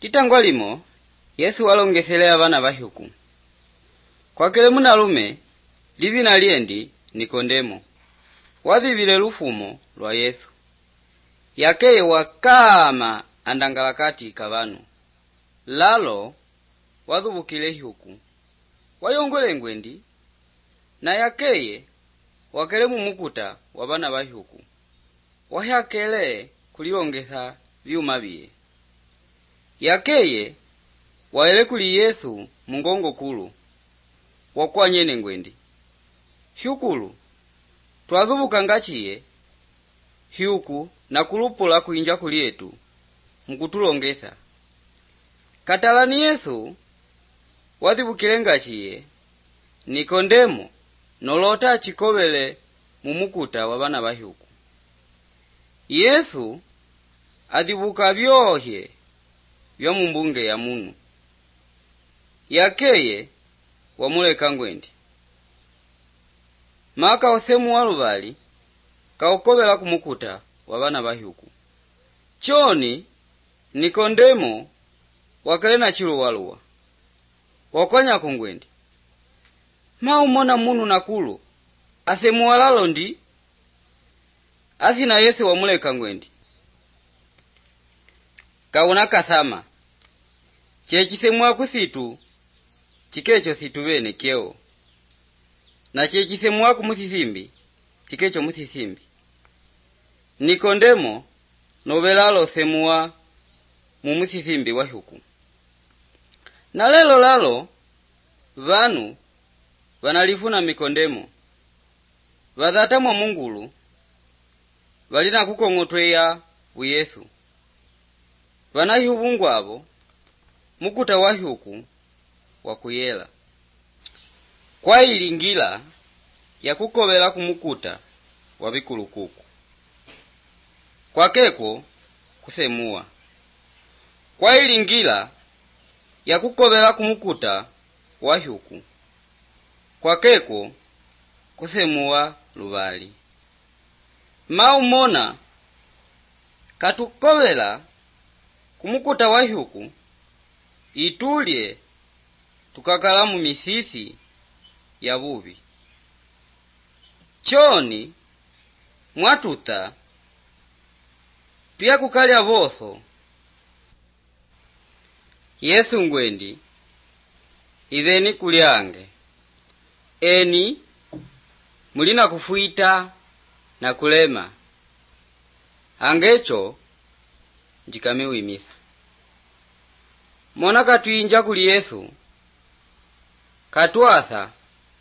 Titangwa limo, Yesu walongeselea bana bahyuku. Kwakele munalume, lizina liendi Nikodemo. Wadhibile lufumo lwa Yesu. Yakeye wakama andangalakati kabanu. Lalo, wadhubukile hyuku. Wayongole ngwendi, na yakeye wakele mumukuta wabana bahyuku. Wahyakele kuliongetha vyuma biye. Yakeye waele kuli Yesu mungongo kulu. Wakwanyene ngwendi. Hyukulu, twadhubuka ngachiye, hyuku na kulupula kuinja kulietu, mkutulongetha. Katalani Yesu, wadhibukile ngachiye, Nikodemo nolota chikobele mumukuta wabana bahyuku. Yesu adhibuka byohye bya mumbunge ya munu. Yakeye wamuleka ngwendi. Maka osemu walubali kaokobela kumukuta wabana bahyuku. Choni Nikodemo wakale na chilu waluwa. Wakwanya kungwendi. Maumona munu nakulu asemu walalo ndi asina Yesu wamuleka ngwendi. Kauna kathama chechisemwa kusitu chikecho situ bene kyeo, na chechisemwa kumusithimbi chikecho musithimbi. Nikodemo nobelalo semua mumusithimbi wa hyuku. Na lelo lalo vanu vanalifuna Nikodemo vadhatamwa mungulu valina kukong'otweya u Yesu. Vanahubungu abo mukuta wa hyuku wakuyela. Kwa ilingila ya kukobela kumukuta wabikulukuku. Kwa keko kusemua. Kwa ilingila ya kukobela kumukuta wa hyuku. Kwa keko kusemua lubali. Maumona katukobela kumukuta wa hyuku itulye tukakala mu misisi ya bubi. Choni mwatuta tuyakukalya boso. Yesu ngwendi idheni kulyange. Eni mulina kufuita na kulema. Angecho njikamiwimisa. Mona katuinja kuli Yesu katuatha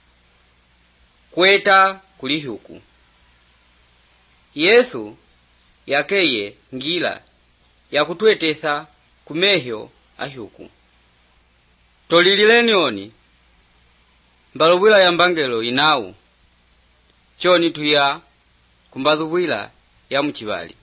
kweta kuli hyuku. Yesu yakeye ngila ya kutwetesa kumehyo ahyuku. Tolilileni oni mbalubwila ya mbangelo inau choni tuya kumbadhubwila ya mchibali.